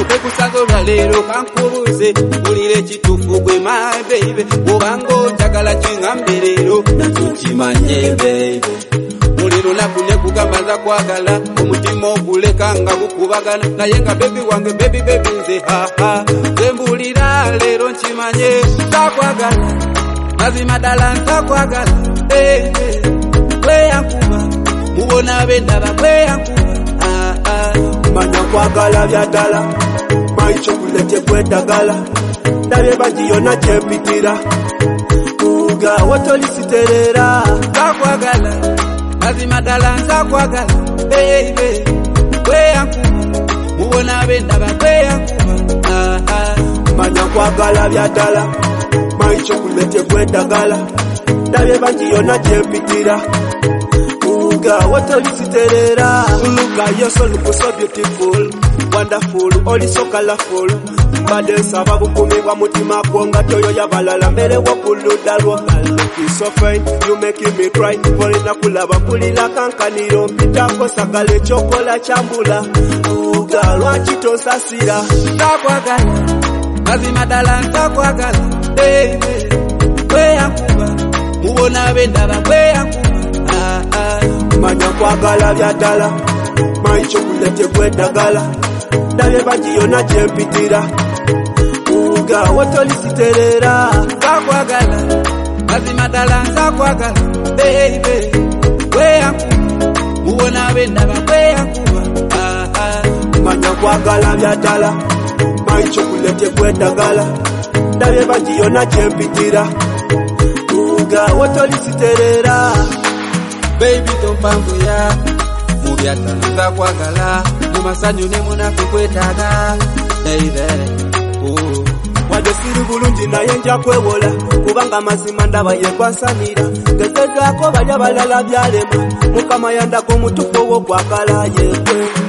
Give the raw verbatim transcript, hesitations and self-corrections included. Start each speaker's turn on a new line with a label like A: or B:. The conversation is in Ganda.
A: ekusanzo lwa leero kankubuuze mpulira ekituufu gwe my baby obanga onjagala kingambe leero nakyo kimanye baby buli lunaku ne kugamba nza kwagala omutima oguleka nga gukubagana naye nga bebi wange bebi bebi nze haha nze mbulira leero nkimanye nzakwagala mazima ddala nzakwagala kweyankuba mubona bendaba kweyankuba
B: manya kwagala bya ddala mayi kyokulete kwedagala ndabye bangi yonna gyempitira kuga wotolisiterera
A: nzakwagala mazima ddala nzakwagala baby kweyankuba mubona bendaba kweyankuba
B: manya kwagala bya ddala mayi kyokulete kwedagala ndabye bangi yonna gyempitira kuga wotolisiterera uluka yoso look so beautiful wonderful oli so colorful mbadde nsaba bukumibwa mutima gwo nga toyo yabalala mbere w'okuludda lwo so fine you making me cry olina kulaba mpulira kankaniro mpitako sagala ekyokola kyambula kuga lwaki tosasira
A: nzakwagala mazima ddala nzakwagala baby kweyankuba mubona bendaba kweyankuba
B: manya kwagala bya ddala mayi kyokulete kwedagala ndabye bangi yonna gyempitira kuga wotolisiterera
A: nzakwagala mazima ddala nzakwagala baby kweyankuba mubona bendaba kweyankuba
B: manya kwagala bya ddala mayi kyokulete kwedagala ndabye bangi yonna gyempitira kuga wotolisiterera
A: baby tompambuya mubyatano nzakwagala mumasanyu ne munaku kwetaaga baby
B: wadde siri bulungi naye nja kwewola kubanga mazima ndaba yekwasanira gezezaako balya balala byalema mukama yandaga omutufu ow'okwagala yekwe